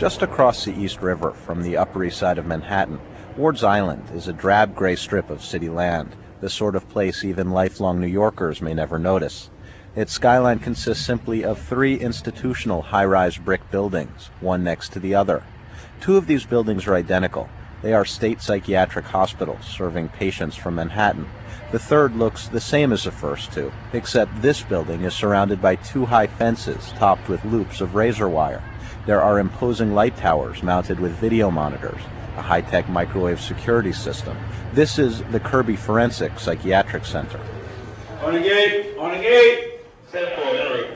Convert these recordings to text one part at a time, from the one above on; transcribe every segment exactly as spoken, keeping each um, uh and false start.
Just across the East River from the Upper East Side of Manhattan, Ward's Island is a drab gray strip of city land, the sort of place even lifelong New Yorkers may never notice. Its skyline consists simply of three institutional high-rise brick buildings, one next to the other. Two of these buildings are identical. They are state psychiatric hospitals serving patients from Manhattan. The third looks the same as the first two, except this building is surrounded by two high fences topped with loops of razor wire. There are imposing light towers mounted with video monitors, a high-tech microwave security system. This is the Kirby Forensic Psychiatric Center. On the gate! On the gate! Set for Hillary.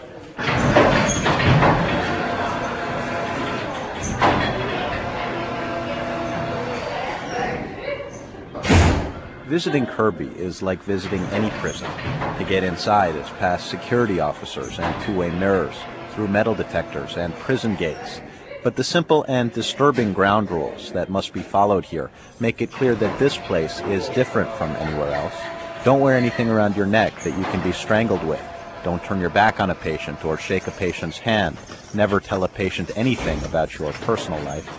Visiting Kirby is like visiting any prison. To get inside is past security officers and two-way mirrors, through metal detectors and prison gates. But the simple and disturbing ground rules that must be followed here make it clear that this place is different from anywhere else. Don't wear anything around your neck that you can be strangled with. Don't turn your back on a patient or shake a patient's hand. Never tell a patient anything about your personal life.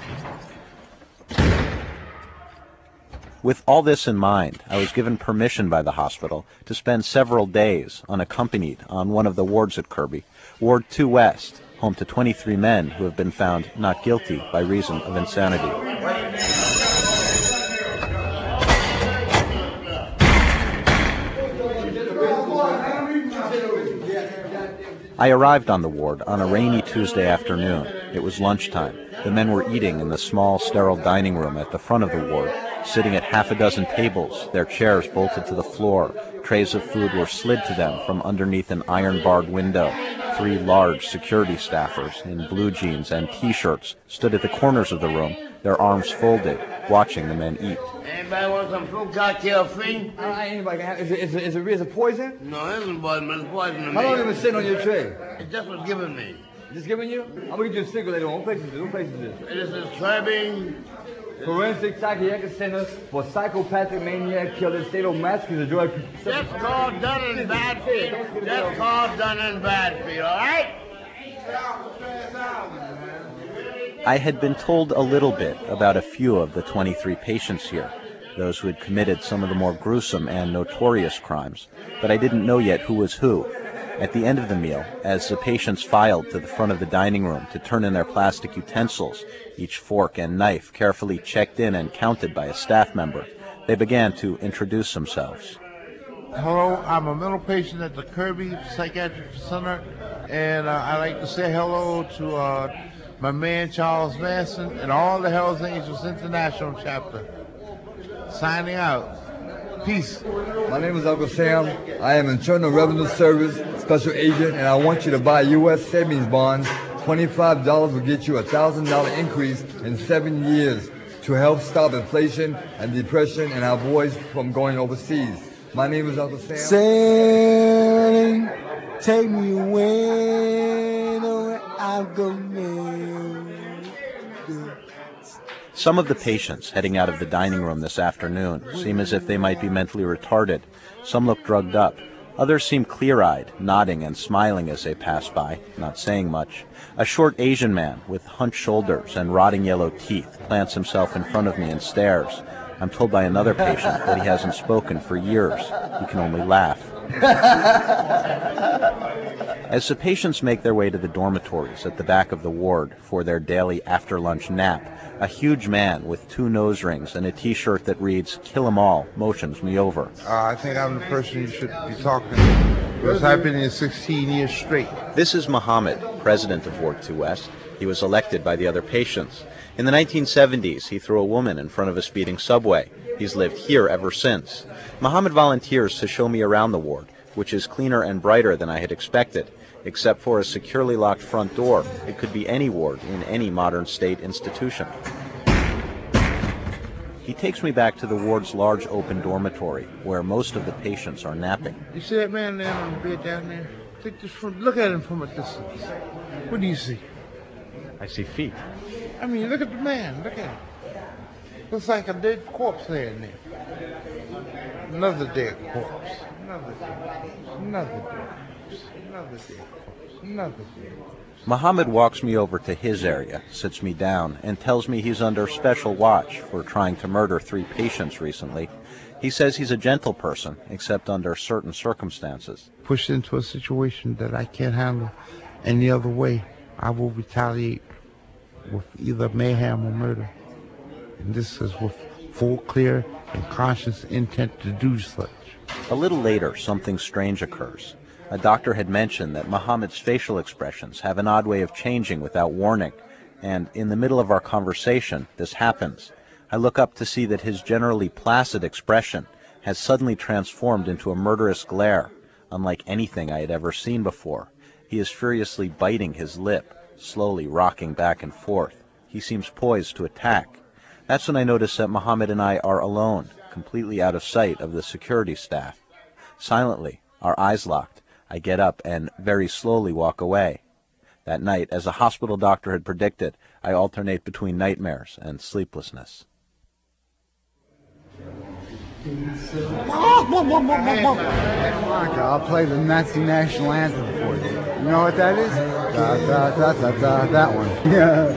With all this in mind, I was given permission by the hospital to spend several days unaccompanied on one of the wards at Kirby, Ward two West, home to twenty-three men who have been found not guilty by reason of insanity. I arrived on the ward on a rainy Tuesday afternoon. It was lunchtime. The men were eating in the small, sterile dining room at the front of the ward, sitting at half a dozen tables, their chairs bolted to the floor. Trays of food were slid to them from underneath an iron-barred window. Three large security staffers in blue jeans and T-shirts stood at the corners of the room, their arms folded, watching the men eat. Anybody want some fruit cocktail free? Uh, anybody can have. Is it, is it, is it, is it poison? No, it isn't poison, but it's poison to me. How long have it been sitting on your tray? It just was given me. Just giving you? I'm gonna get you a cigarette later on. What place is this? What place is this? This is Kirby Forensic Psychiatric Center for Psychopathic Maniac Killers, Sadomasochists, and drug. That's called done in Badfield. That's called done in Badfield, all right? I had been told a little bit about a few of the twenty-three patients here, those who had committed some of the more gruesome and notorious crimes, but I didn't know yet who was who. At the end of the meal, as the patients filed to the front of the dining room to turn in their plastic utensils, each fork and knife carefully checked in and counted by a staff member, they began to introduce themselves. Hello, I'm a mental patient at the Kirby Psychiatric Center, and uh, I'd like to say hello to uh, my man Charles Manson and all the Hells Angels International chapter. Signing out. Peace. My name is Uncle Sam. I am Internal Revenue Service Special Agent, and I want you to buy U S savings bonds. twenty-five dollars will get you a one thousand dollars increase in seven years to help stop inflation and depression and our boys from going overseas. My name is Uncle Sam. Sailing, take me away, where I go now. Some of the patients heading out of the dining room this afternoon seem as if they might be mentally retarded. Some look drugged up. Others seem clear-eyed, nodding and smiling as they pass by, not saying much. A short Asian man with hunched shoulders and rotting yellow teeth plants himself in front of me and stares. I'm told by another patient that he hasn't spoken for years. He can only laugh. As the patients make their way to the dormitories at the back of the ward for their daily after-lunch nap, a huge man with two nose rings and a T-shirt that reads, "Kill 'em all," motions me over. Uh, I think I'm the person you should be talking to, because I've been here sixteen years straight. This is Muhammad, president of Ward two West. He was elected by the other patients. In the nineteen seventies, he threw a woman in front of a speeding subway. He's lived here ever since. Muhammad volunteers to show me around the ward, which is cleaner and brighter than I had expected. Except for a securely locked front door, it could be any ward in any modern state institution. He takes me back to the ward's large open dormitory, where most of the patients are napping. You see that man laying on the bed down there? Take this from, look at him from a distance. What do you see? I see feet. I mean, look at the man. Look at him. Looks like a dead corpse laying there. Another dead corpse. Another dead corpse. Another dead corpse. Another dead corpse. Nothing. Muhammad walks me over to his area, sits me down, and tells me he's under special watch for trying to murder three patients recently. He says he's a gentle person, except under certain circumstances. Pushed into a situation that I can't handle any other way, I will retaliate with either mayhem or murder. And this is with full, clear, and conscious intent to do such. A little later, something strange occurs. A doctor had mentioned that Muhammad's facial expressions have an odd way of changing without warning, and in the middle of our conversation, this happens. I look up to see that his generally placid expression has suddenly transformed into a murderous glare, unlike anything I had ever seen before. He is furiously biting his lip, slowly rocking back and forth. He seems poised to attack. That's when I notice that Muhammad and I are alone, completely out of sight of the security staff. Silently, our eyes locked, I get up and very slowly walk away. That night, as a hospital doctor had predicted, I alternate between nightmares and sleeplessness. I'll play the Nazi national anthem for you. You know what that is? Da, da, da, da, da, that one. Yeah.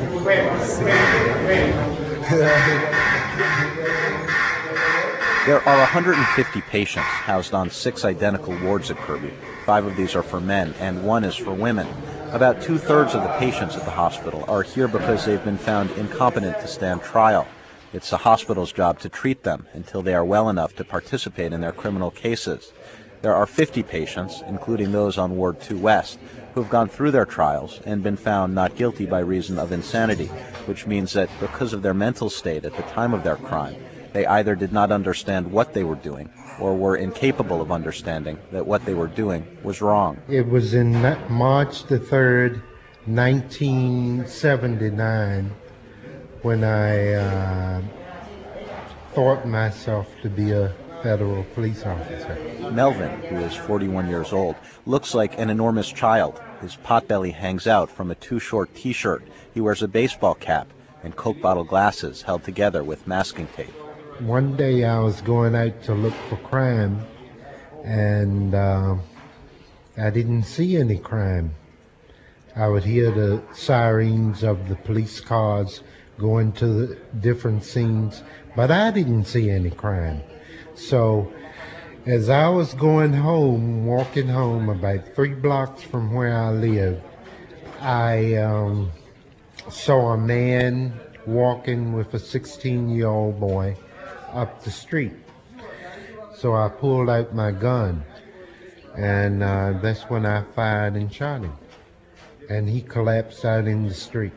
There are one hundred fifty patients housed on six identical wards at Kirby. Five of these are for men, and one is for women. About two-thirds of the patients at the hospital are here because they've been found incompetent to stand trial. It's the hospital's job to treat them until they are well enough to participate in their criminal cases. There are fifty patients, including those on Ward two West, who have gone through their trials and been found not guilty by reason of insanity, which means that because of their mental state at the time of their crime, they either did not understand what they were doing or were incapable of understanding that what they were doing was wrong. It was in March the third, nineteen seventy-nine, when I uh, thought myself to be a federal police officer. Melvin, who is forty-one years old, looks like an enormous child. His potbelly hangs out from a too-short T-shirt. He wears a baseball cap and Coke bottle glasses held together with masking tape. One day I was going out to look for crime, and uh, I didn't see any crime. I would hear the sirens of the police cars going to the different scenes, but I didn't see any crime. So as I was going home, walking home about three blocks from where I live, I um, saw a man walking with a sixteen-year-old boy up the street. So I pulled out my gun, and uh, that's when I fired and shot him. And he collapsed out in the street.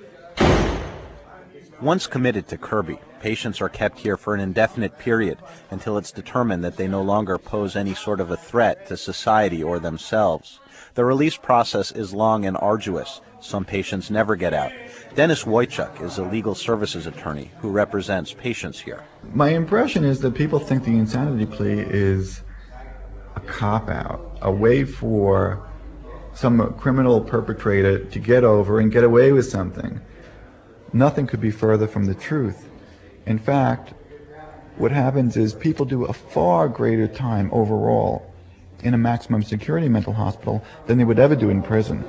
Once committed to Kirby, patients are kept here for an indefinite period until it's determined that they no longer pose any sort of a threat to society or themselves. The release process is long and arduous. Some patients never get out. Dennis Wojcik is a legal services attorney who represents patients here. My impression is that people think the insanity plea is a cop-out, a way for some criminal perpetrator to get over and get away with something. Nothing could be further from the truth. In fact, what happens is people do a far greater time overall in a maximum security mental hospital than they would ever do in prison.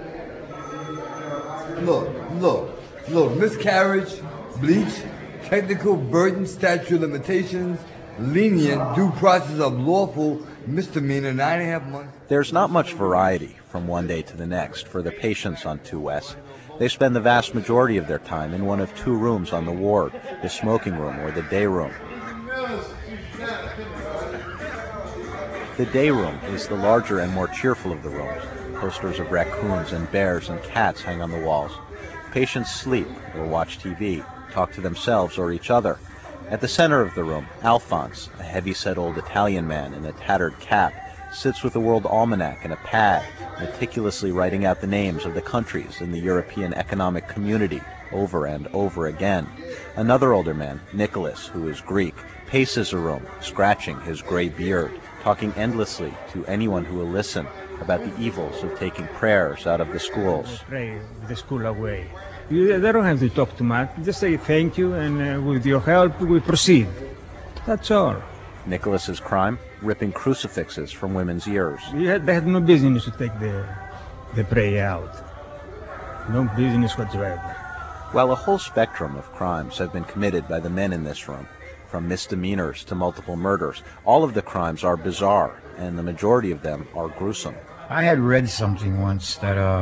Look, look, look, miscarriage, bleach, technical burden, statute of limitations, lenient due process of lawful misdemeanor, nine and a half months. There's not much variety from one day to the next for the patients on two West. They spend the vast majority of their time in one of two rooms on the ward, the smoking room or the day room. The day room is the larger and more cheerful of the rooms. Posters of raccoons and bears and cats hang on the walls. Patients sleep or watch T V, talk to themselves or each other. At the center of the room, Alphonse, a heavy-set old Italian man in a tattered cap, sits with a world almanac and a pad, meticulously writing out the names of the countries in the European Economic Community over and over again. Another older man, Nicholas, who is Greek, paces a room, scratching his gray beard, talking endlessly to anyone who will listen about the evils of taking prayers out of the schools. Pray the school away. You, they don't have to talk too much. Just say thank you, and uh, with your help, we proceed. That's all. Nicholas's crime? Ripping crucifixes from women's ears. You had, they had no business to take the they pray out. No business whatsoever. While a whole spectrum of crimes have been committed by the men in this room, from misdemeanors to multiple murders, all of the crimes are bizarre, and the majority of them are gruesome. I had read something once that uh,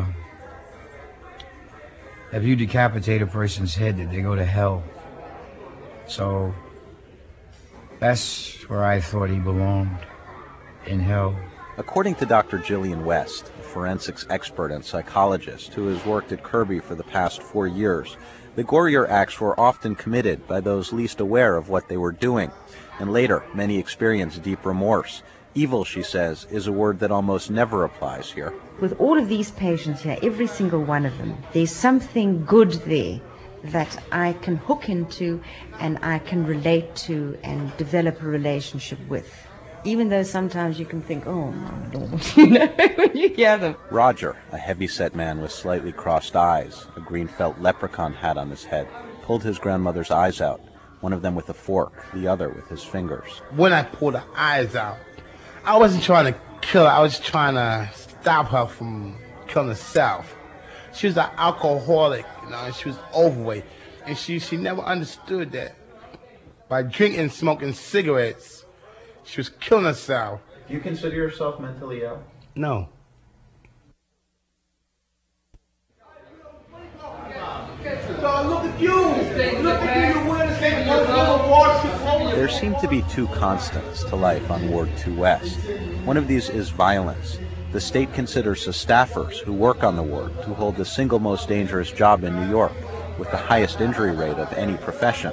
if you decapitate a person's head, that they go to hell. So that's where I thought he belonged, in hell. According to Doctor Jillian West, a forensics expert and psychologist who has worked at Kirby for the past four years, the gorier acts were often committed by those least aware of what they were doing, and later many experienced deep remorse. Evil, she says, is a word that almost never applies here. With all of these patients here, every single one of them, there's something good there that I can hook into and I can relate to and develop a relationship with. Even though sometimes you can think, oh my Lord, you know, when you hear them. Roger, a heavy-set man with slightly crossed eyes, a green felt leprechaun hat on his head, pulled his grandmother's eyes out, one of them with a fork, the other with his fingers. When I pulled the eyes out, I wasn't trying to kill her, I was trying to stop her from killing herself. She was an alcoholic, you know, and she was overweight. And she, she never understood that by drinking and smoking cigarettes, she was killing herself. Do you consider yourself mentally ill? No. Look at you! Look at you! There seem to be two constants to life on Ward two West. One of these is violence. The state considers the staffers who work on the ward to hold the single most dangerous job in New York, with the highest injury rate of any profession.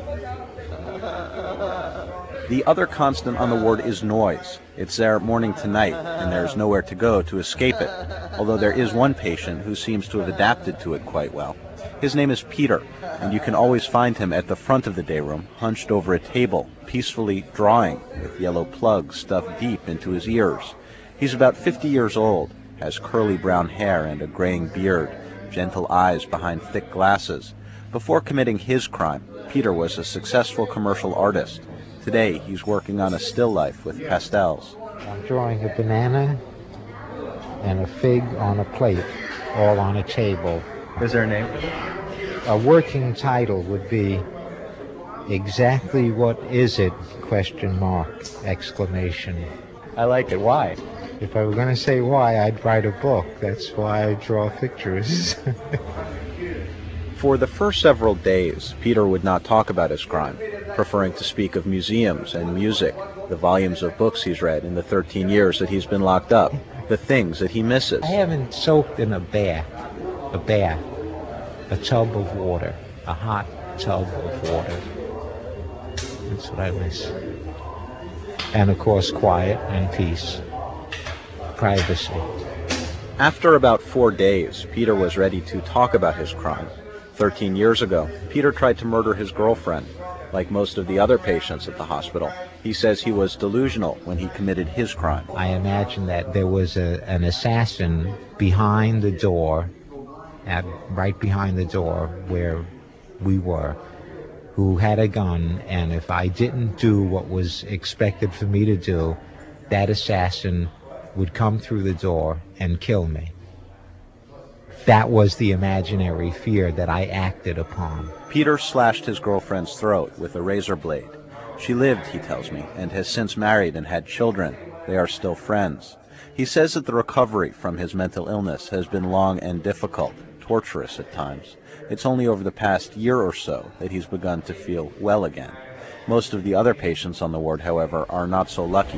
The other constant on the ward is noise. It's there morning to night, and there's nowhere to go to escape it, although there is one patient who seems to have adapted to it quite well. His name is Peter, and you can always find him at the front of the day room, hunched over a table, peacefully drawing, with yellow plugs stuffed deep into his ears. He's about fifty years old, has curly brown hair and a graying beard, gentle eyes behind thick glasses. Before committing his crime, Peter was a successful commercial artist. Today, he's working on a still life with pastels. I'm drawing a banana and a fig on a plate, all on a table. Is there a name? A working title would be Exactly What Is It? Question mark, exclamation. I like it. Why? If I were going to say why, I'd write a book. That's why I draw pictures. For the first several days, Peter would not talk about his crime, preferring to speak of museums and music, the volumes of books he's read in the thirteen years that he's been locked up, the things that he misses. I haven't soaked in a bath, a bath, a tub of water, a hot tub of water. That's what I miss. And of course, quiet and peace, privacy. After about four days, Peter was ready to talk about his crime. Thirteen years ago, Peter tried to murder his girlfriend. Like most of the other patients at the hospital, he says he was delusional when he committed his crime. I imagine that there was a, an assassin behind the door, at, right behind the door where we were, who had a gun, and if I didn't do what was expected for me to do, that assassin would come through the door and kill me. That was the imaginary fear that I acted upon. Peter slashed his girlfriend's throat with a razor blade. She lived, he tells me, and has since married and had children. They are still friends. He says that the recovery from his mental illness has been long and difficult, torturous at times. It's only over the past year or so that he's begun to feel well again. Most of the other patients on the ward, however, are not so lucky.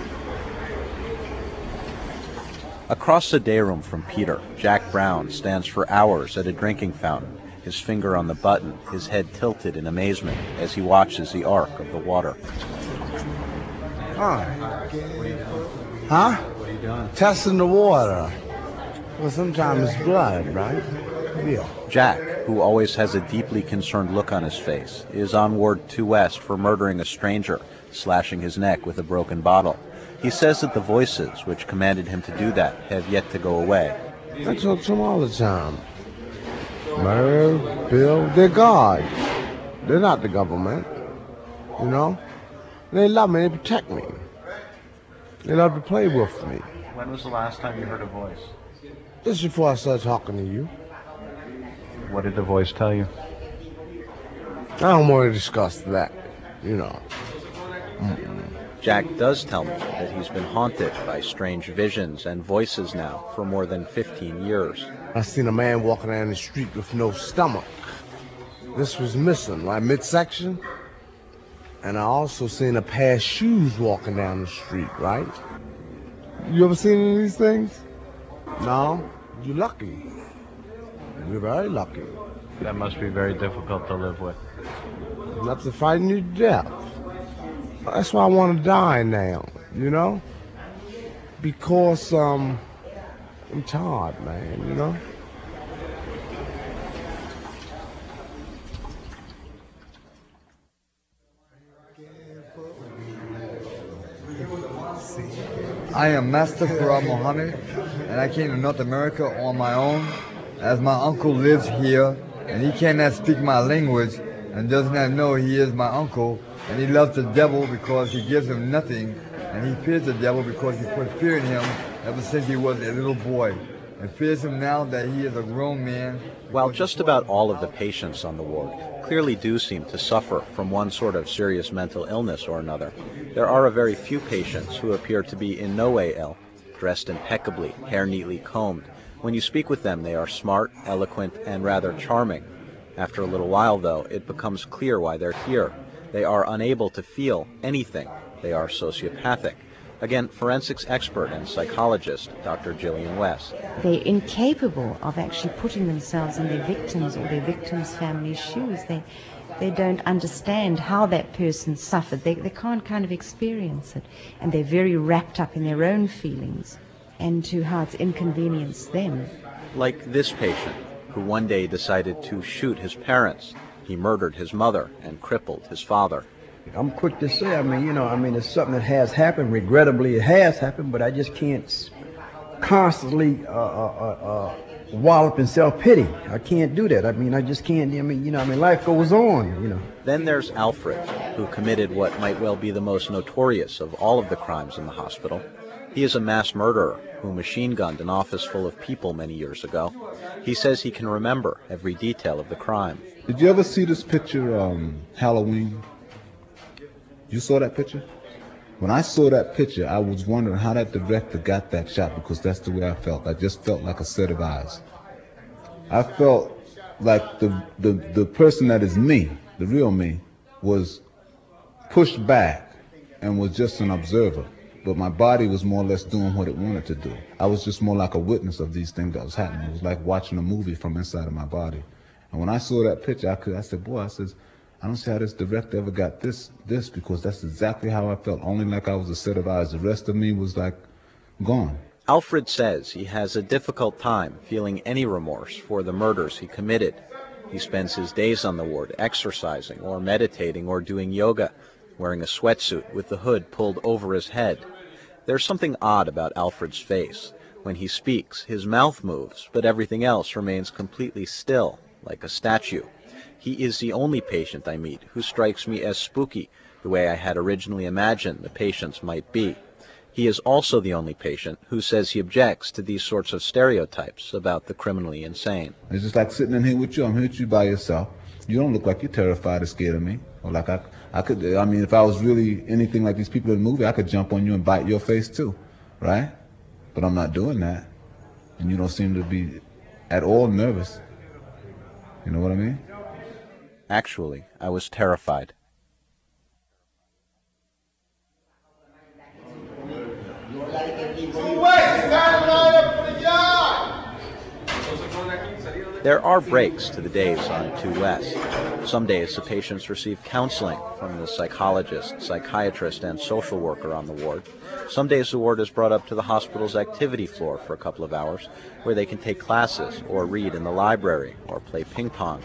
Across the day room from Peter, Jack Brown stands for hours at a drinking fountain, his finger on the button, his head tilted in amazement as he watches the arc of the water. Huh? Huh? What are you doing? Testing the water. Well, sometimes it's blood, right? Yeah. Jack, who always has a deeply concerned look on his face, is on Ward two West for murdering a stranger, slashing his neck with a broken bottle. He says that the voices which commanded him to do that have yet to go away. I talk to them all the time. Merv, Bill, they're God. They're not the government. You know? They love me, they protect me. They love to play with me. When was the last time you heard a voice? This is before I started talking to you. What did the voice tell you? I don't want to discuss that, you know. Mm-mm. Jack does tell me that he's been haunted by strange visions and voices now for more than fifteen years. I seen a man walking down the street with no stomach. This was missing, right midsection. And I also seen a pair of shoes walking down the street, right? You ever seen any of these things? No? You're lucky. You're very lucky. That must be very difficult to live with. Enough to frighten you to death. That's why I want to die now, you know? Because, um, I'm tired, man, you know? I am Master Farah Muhammad, and I came to North America on my own, as my uncle lives here, and he cannot speak my language, and does not know he is my uncle, and he loves the devil because he gives him nothing, and he fears the devil because he put fear in him ever since he was a little boy, and fears him now that he is a grown man. While just about all of the patients on the ward clearly do seem to suffer from one sort of serious mental illness or another, there are a very few patients who appear to be in no way ill, dressed impeccably, hair neatly combed. When you speak with them, they are smart, eloquent, and rather charming. After a little while, though, it becomes clear why they're here. They are unable to feel anything. They are sociopathic. Again, forensics expert and psychologist Doctor Gillian West. They're incapable of actually putting themselves in their victims' or their victims' family's shoes. They they don't understand how that person suffered. They, they can't kind of experience it. And they're very wrapped up in their own feelings and to how it's inconvenienced them. Like this patient, who one day decided to shoot his parents. He murdered his mother and crippled his father. I'm quick to say, I mean, you know, I mean, it's something that has happened. Regrettably, it has happened, but I just can't constantly uh, uh, uh, wallop in self-pity. I can't do that. I mean, I just can't, I mean, you know, I mean, life goes on, you know. Then there's Alfred, who committed what might well be the most notorious of all of the crimes in the hospital. He is a mass murderer who machine-gunned an office full of people many years ago. He says he can remember every detail of the crime. Did you ever see this picture, um, Halloween? You saw that picture? When I saw that picture, I was wondering how that director got that shot, because that's the way I felt. I just felt like a set of eyes. I felt like the, the, the person that is me, the real me, was pushed back and was just an observer. But my body was more or less doing what it wanted to do. I was just more like a witness of these things that was happening. It was like watching a movie from inside of my body. And when I saw that picture, I could, I said, boy, I said, I don't see how this director ever got this, this, because that's exactly how I felt. Only like I was a set of eyes. The rest of me was like gone. Alfred says he has a difficult time feeling any remorse for the murders he committed. He spends his days on the ward exercising or meditating or doing yoga, wearing a sweatsuit with the hood pulled over his head. There's something odd about Alfred's face. When he speaks, his mouth moves, but everything else remains completely still, like a statue. He is the only patient I meet who strikes me as spooky, the way I had originally imagined the patients might be. He is also the only patient who says he objects to these sorts of stereotypes about the criminally insane. It's just like sitting in here with you. I'm here with you by yourself. You don't look like you're terrified or scared of me. Or like I, I could, I mean, if I was really anything like these people in the movie, I could jump on you and bite your face too, right? But I'm not doing that. And you don't seem to be at all nervous. You know what I mean? Actually, I was terrified. There are breaks to the days on two West. Some days the patients receive counseling from the psychologist, psychiatrist, and social worker on the ward. Some days the ward is brought up to the hospital's activity floor for a couple of hours, where they can take classes, or read in the library, or play ping pong.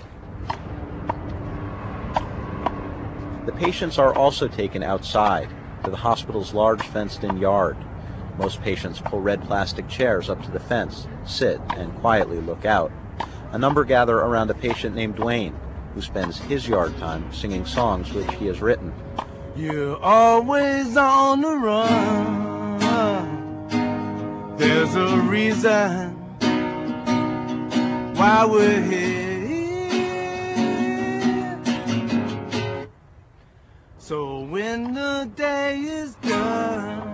The patients are also taken outside to the hospital's large fenced-in yard. Most patients pull red plastic chairs up to the fence, sit, and quietly look out. A number gather around a patient named Dwayne, who spends his yard time singing songs which he has written. You're always on the run. There's a reason while we're here. So when the day is done.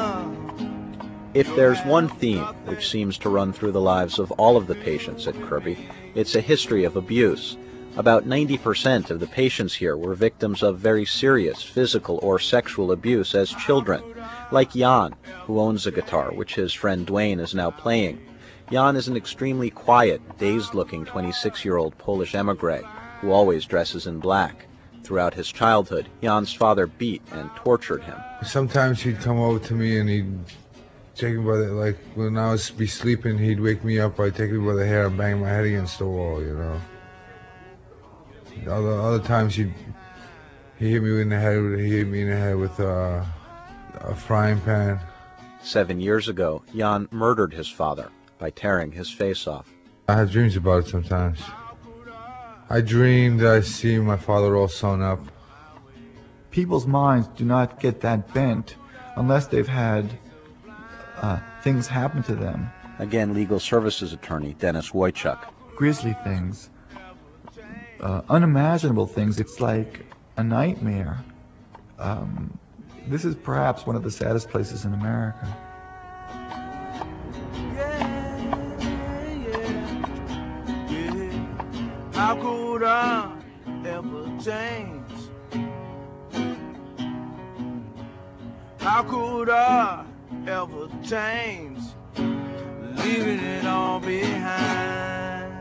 If there's one theme which seems to run through the lives of all of the patients at Kirby, it's a history of abuse. About ninety percent of the patients here were victims of very serious physical or sexual abuse as children, like Jan, who owns a guitar, which his friend Dwayne is now playing. Jan is an extremely quiet, dazed-looking twenty-six-year-old Polish emigre who always dresses in black. Throughout his childhood, Jan's father beat and tortured him. Sometimes he'd come over to me and he'd take me by the, like, when I was be sleeping, he'd wake me up by taking me by the hair and bang my head against the wall, you know. Other, other times he'd, he hit me in the head, he hit me in the head with uh, a frying pan. Seven years ago, Jan murdered his father by tearing his face off. I have dreams about it sometimes. I dreamed I see my father all sewn up. People's minds do not get that bent unless they've had uh, things happen to them. Again, legal services attorney Dennis Wojciuk. Grisly things, uh, unimaginable things. It's like a nightmare. Um, this is perhaps one of the saddest places in America. How could I ever change? How could I ever change? Leaving it all behind.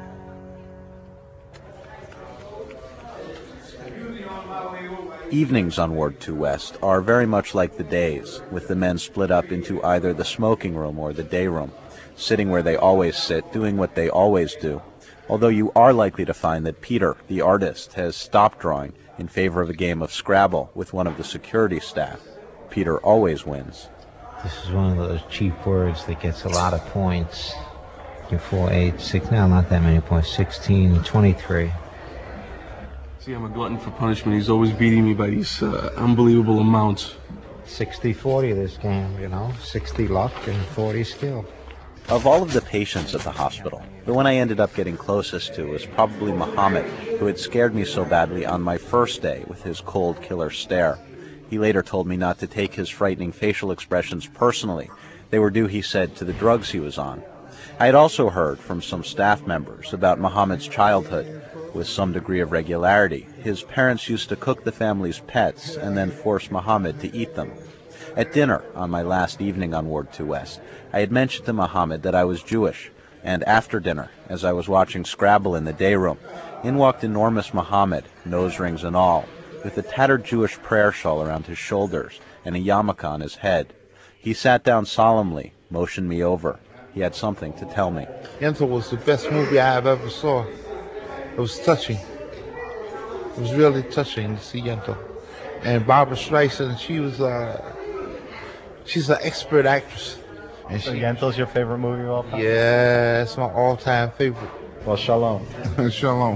Evenings on Ward two West are very much like the days, with the men split up into either the smoking room or the day room, sitting where they always sit, doing what they always do. Although you are likely to find that Peter, the artist, has stopped drawing in favor of a game of Scrabble with one of the security staff. Peter always wins. This is one of those cheap words that gets a lot of points. You're four, eight, six, no, not that many points, sixteen, twenty-three. See, I'm a glutton for punishment. He's always beating me by these uh, unbelievable amounts. sixty forty this game, you know, sixty luck and forty skill. Of all of the patients at the hospital, the one I ended up getting closest to was probably Muhammad, who had scared me so badly on my first day with his cold killer stare. He later told me not to take his frightening facial expressions personally. They were due, he said, to the drugs he was on. I had also heard from some staff members about Muhammad's childhood. With some degree of regularity, his parents used to cook the family's pets and then force Muhammad to eat them. At dinner, on my last evening on Ward two West, I had mentioned to Muhammad that I was Jewish, and after dinner, as I was watching Scrabble in the day room, in walked enormous Muhammad, nose rings and all, with a tattered Jewish prayer shawl around his shoulders and a yarmulke on his head. He sat down solemnly, motioned me over. He had something to tell me. Yentl was the best movie I have ever saw. It was touching. It was really touching to see Yentl. And Barbara Streisand, she was uh, she's an expert actress. And so Yentl's your favorite movie of all time? Yeah, it's my all-time favorite. Well, shalom. Shalom.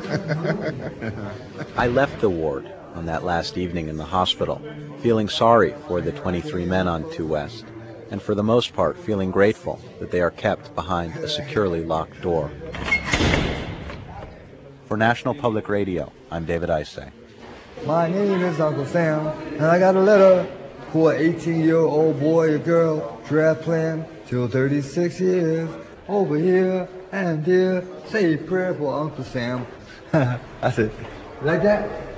I left the ward on that last evening in the hospital, feeling sorry for the twenty-three men on two West, and for the most part feeling grateful that they are kept behind a securely locked door. For National Public Radio, I'm David Isay. My name is Uncle Sam, and I got a letter for an eighteen-year-old boy or girl, draft plan till thirty-six years. Over here and there, say a prayer for Uncle Sam. That's it. Like that?